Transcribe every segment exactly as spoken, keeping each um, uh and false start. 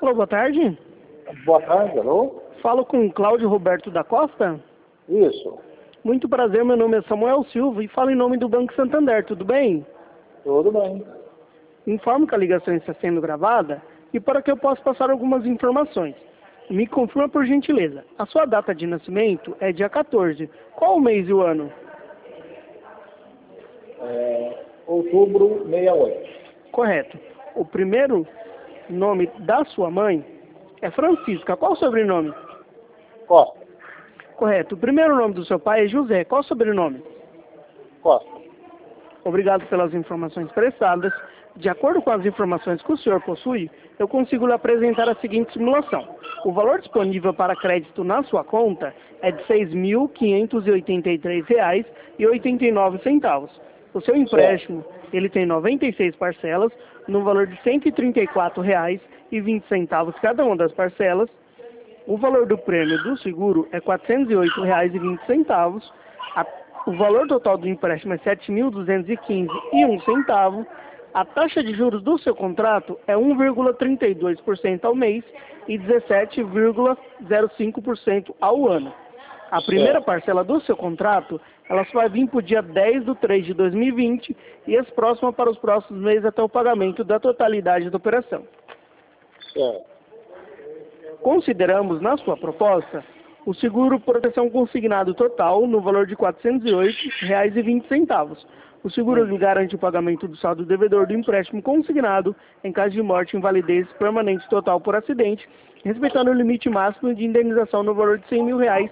Alô, boa tarde. Boa tarde, alô? Falo com Cláudio Roberto da Costa. Isso. Muito prazer, meu nome é Samuel Silva e falo em nome do Banco Santander, tudo bem? Tudo bem. Informo que a ligação está sendo gravada e para que eu possa passar algumas informações. Me confirma por gentileza, a sua data de nascimento é dia quatorze. Qual o mês e o ano? É, outubro sessenta e oito. Correto. O primeiro nome da sua mãe é Francisca. Qual o sobrenome? Costa. Correto. O primeiro nome do seu pai é José. Qual o sobrenome? Costa. Obrigado pelas informações prestadas. De acordo com as informações que o senhor possui, eu consigo lhe apresentar a seguinte simulação. O valor disponível para crédito na sua conta é de seis mil quinhentos e oitenta e três reais e oitenta e nove centavos. O seu empréstimo, ele tem noventa e seis parcelas, no valor de cento e trinta e quatro reais e vinte centavos cada uma das parcelas. O valor do prêmio do seguro é quatrocentos e oito reais e vinte centavos. A, o valor total do empréstimo é sete mil duzentos e quinze reais e um centavo. A taxa de juros do seu contrato é um vírgula trinta e dois por cento ao mês e dezessete vírgula zero cinco por cento ao ano. A primeira parcela do seu contrato, ela só vai vir para o dia dez de três de dois mil e vinte e as próximas para os próximos meses até o pagamento da totalidade da operação. Certo. Consideramos na sua proposta o seguro proteção consignado total no valor de quatrocentos e oito reais e vinte centavos. O seguro lhe garante o pagamento do saldo devedor do empréstimo consignado em caso de morte, invalidez permanente total por acidente, respeitando o limite máximo de indenização no valor de cem mil reais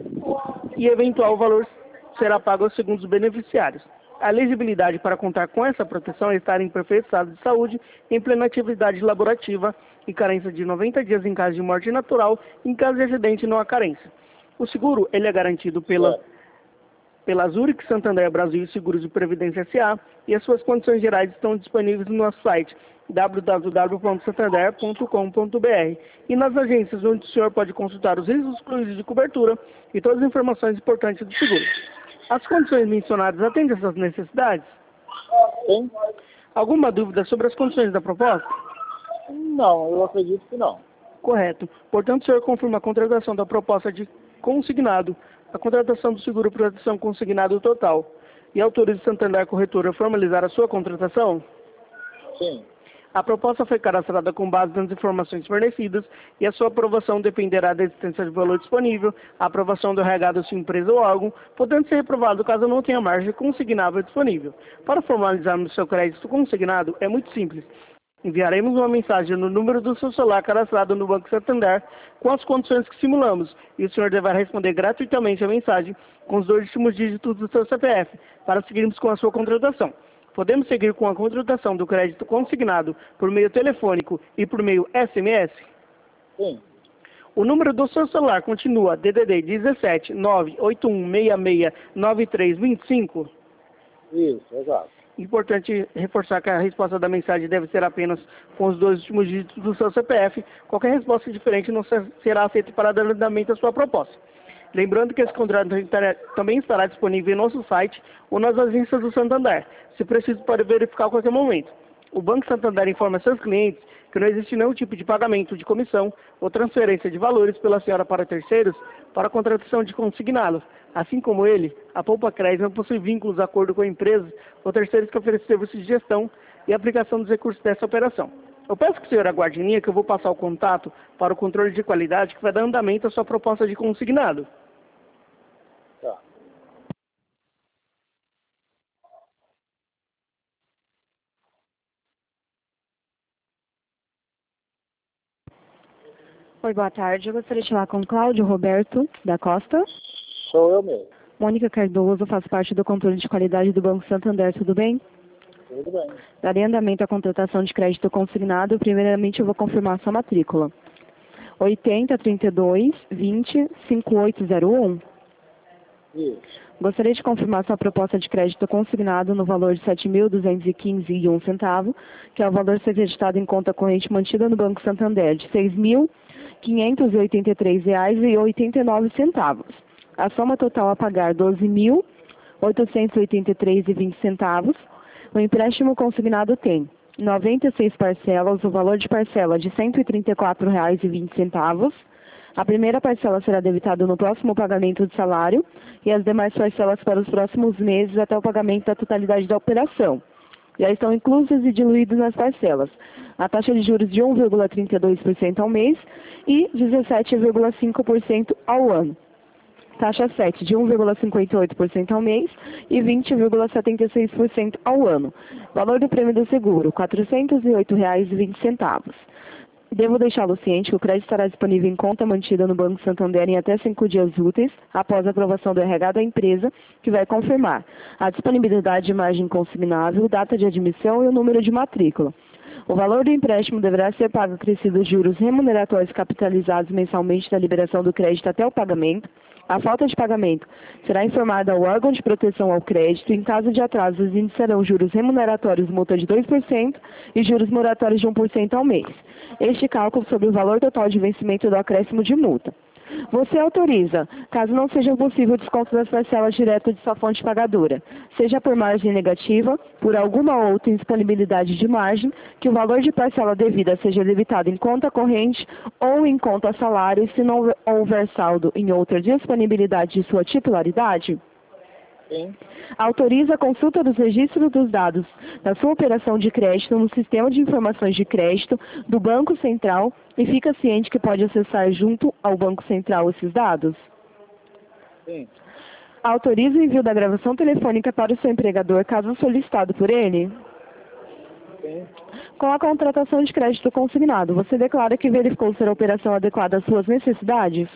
e eventual valor será pago aos segundos beneficiários. A elegibilidade para contar com essa proteção é estar em perfeito estado de saúde, em plena atividade laborativa e carência de noventa dias em caso de morte natural, em caso de acidente não há carência. O seguro ele é garantido pela, pela Zurich Santander Brasil Seguros de Previdência S A e as suas condições gerais estão disponíveis no nosso site w w w ponto santander ponto com ponto b r e nas agências onde o senhor pode consultar os riscos exclusivos de cobertura e todas as informações importantes do seguro. As condições mencionadas atendem às suas necessidades? Sim? Alguma dúvida sobre as condições da proposta? Não, eu acredito que não. Correto. Portanto, o senhor confirma a contratação da proposta de consignado, a contratação do seguro proteção consignado total e autoriza o Santander Corretora a formalizar a sua contratação? Sim. A proposta foi cadastrada com base nas informações fornecidas e a sua aprovação dependerá da existência de valor disponível, a aprovação do R H da sua empresa ou órgão, podendo ser reprovado caso não tenha margem consignável disponível. Para formalizarmos o seu crédito consignado, é muito simples. Enviaremos uma mensagem no número do seu celular cadastrado no Banco Santander com as condições que simulamos e o senhor deverá responder gratuitamente a mensagem com os dois últimos dígitos do seu C P F para seguirmos com a sua contratação. Podemos seguir com a contratação do crédito consignado por meio telefônico e por meio S M S? Sim. O número do seu celular continua D D D dezessete nove oito um seis seis nove três dois cinco? Isso, exato. Importante reforçar que a resposta da mensagem deve ser apenas com os dois últimos dígitos do seu C P F. Qualquer resposta diferente não será aceita para dar andamento à sua proposta. Lembrando que esse contrato também estará disponível em nosso site ou nas agências do Santander. Se preciso, pode verificar a qualquer momento. O Banco Santander informa seus clientes que não existe nenhum tipo de pagamento de comissão ou transferência de valores pela senhora para terceiros para a contratação de consignado. Assim como ele, a Poupa Crédito não possui vínculos de acordo com a empresa ou terceiros que oferecem serviços de gestão e aplicação dos recursos dessa operação. Eu peço que o senhor aguarde em linha que eu vou passar o contato para o controle de qualidade que vai dar andamento à sua proposta de consignado. Tá. Oi, boa tarde. Eu gostaria de falar com Cláudio Roberto da Costa. Sou eu mesmo. Mônica Cardoso, faço parte do controle de qualidade do Banco Santander, tudo bem? Tudo bem. Darei andamento à contratação de crédito consignado. Primeiramente, eu vou confirmar a sua matrícula. oitenta, trinta e dois, vinte, cinquenta e oito zero um. Isso. Gostaria de confirmar sua proposta de crédito consignado no valor de sete mil duzentos e quinze reais e um centavo, que é o valor a ser registrado em conta corrente mantida no Banco Santander de seis mil quinhentos e oitenta e três reais e oitenta e nove centavos. A soma total a pagar doze mil oitocentos e oitenta e três reais e vinte centavos. O empréstimo consignado tem noventa e seis parcelas, o valor de parcela de cento e trinta e quatro reais e vinte centavos. A primeira parcela será debitada no próximo pagamento de salário e as demais parcelas para os próximos meses até o pagamento da totalidade da operação. Já estão inclusas e diluídas nas parcelas a taxa de juros de um vírgula trinta e dois por cento ao mês e dezessete vírgula cinco por cento ao ano. Taxa sete de um vírgula cinquenta e oito por cento ao mês e vinte vírgula setenta e seis por cento ao ano. Valor do prêmio do seguro, quatrocentos e oito reais e vinte centavos. Devo deixá-lo ciente que o crédito estará disponível em conta mantida no Banco Santander em até cinco dias úteis após a aprovação do R H da empresa, que vai confirmar a disponibilidade de margem consignável, data de admissão e o número de matrícula. O valor do empréstimo deverá ser pago acrescido os juros remuneratórios capitalizados mensalmente da liberação do crédito até o pagamento. A falta de pagamento será informada ao órgão de proteção ao crédito. Em caso de atraso, os índices serão juros remuneratórios multa de dois por cento e juros moratórios de um por cento ao mês. Este cálculo sobre o valor total de vencimento do acréscimo de multa. Você autoriza, caso não seja possível o desconto das parcelas direto de sua fonte pagadora, seja por margem negativa, por alguma outra indisponibilidade de margem, que o valor de parcela devida seja debitado em conta corrente ou em conta salário, se não houver saldo em outra disponibilidade de sua titularidade? Sim. Autoriza a consulta dos registros dos dados da sua operação de crédito no Sistema de Informações de Crédito do Banco Central e fica ciente que pode acessar junto ao Banco Central esses dados? Sim. Autoriza o envio da gravação telefônica para o seu empregador, caso solicitado por ele? Sim. Com a contratação de crédito consignado, você declara que verificou ser a operação adequada às suas necessidades?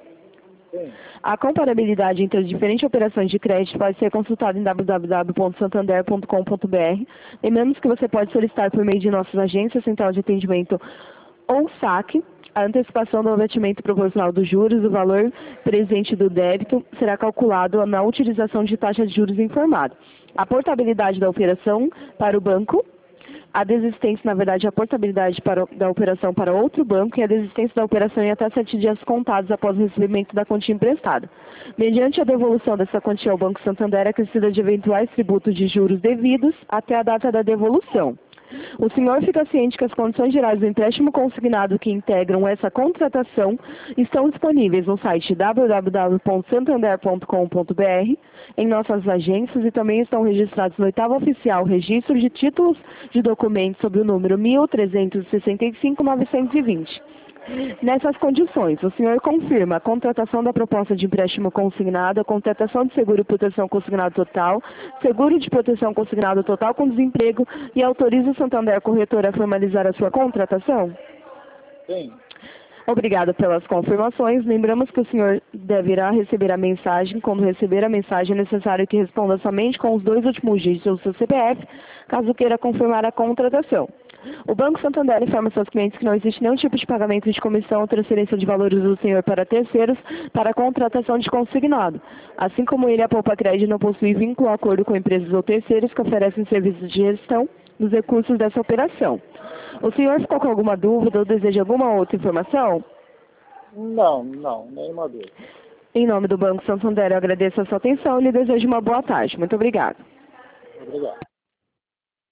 Sim. A comparabilidade entre as diferentes operações de crédito pode ser consultada em w w w ponto santander ponto com ponto b r. Lembramos que você pode solicitar por meio de nossas agências, central de atendimento ou saque, a antecipação do abatimento proporcional dos juros. O valor presente do débito será calculado na utilização de taxa de juros informada. A portabilidade da operação para o banco, a desistência, na verdade, a portabilidade para, da operação para outro banco e a desistência da operação em até sete dias contados após o recebimento da quantia emprestada. Mediante a devolução dessa quantia ao Banco Santander, acrescida de eventuais tributos de juros devidos até a data da devolução. O senhor fica ciente que as condições gerais do empréstimo consignado que integram essa contratação estão disponíveis no site w w w ponto santander ponto com ponto b r, em nossas agências, e também estão registrados no oitavo oficial Registro de Títulos de Documentos sob o número mil trezentos e sessenta e cinco ponto novecentos e vinte. Nessas condições, o senhor confirma a contratação da proposta de empréstimo consignado, a contratação de seguro de proteção consignado total, seguro de proteção consignado total com desemprego e autoriza o Santander Corretora a formalizar a sua contratação? Sim. Obrigada pelas confirmações. Lembramos que o senhor deverá receber a mensagem. Quando receber a mensagem, é necessário que responda somente com os dois últimos dígitos do seu C P F, caso queira confirmar a contratação. O Banco Santander informa seus clientes que não existe nenhum tipo de pagamento de comissão ou transferência de valores do senhor para terceiros para a contratação de consignado. Assim como ele, a Poupa Crédito não possui vínculo ou acordo com empresas ou terceiros que oferecem serviços de gestão dos recursos dessa operação. O senhor ficou com alguma dúvida ou deseja alguma outra informação? Não, não, nenhuma dúvida. Em nome do Banco Santander, eu agradeço a sua atenção e lhe desejo uma boa tarde. Muito obrigada. Obrigado.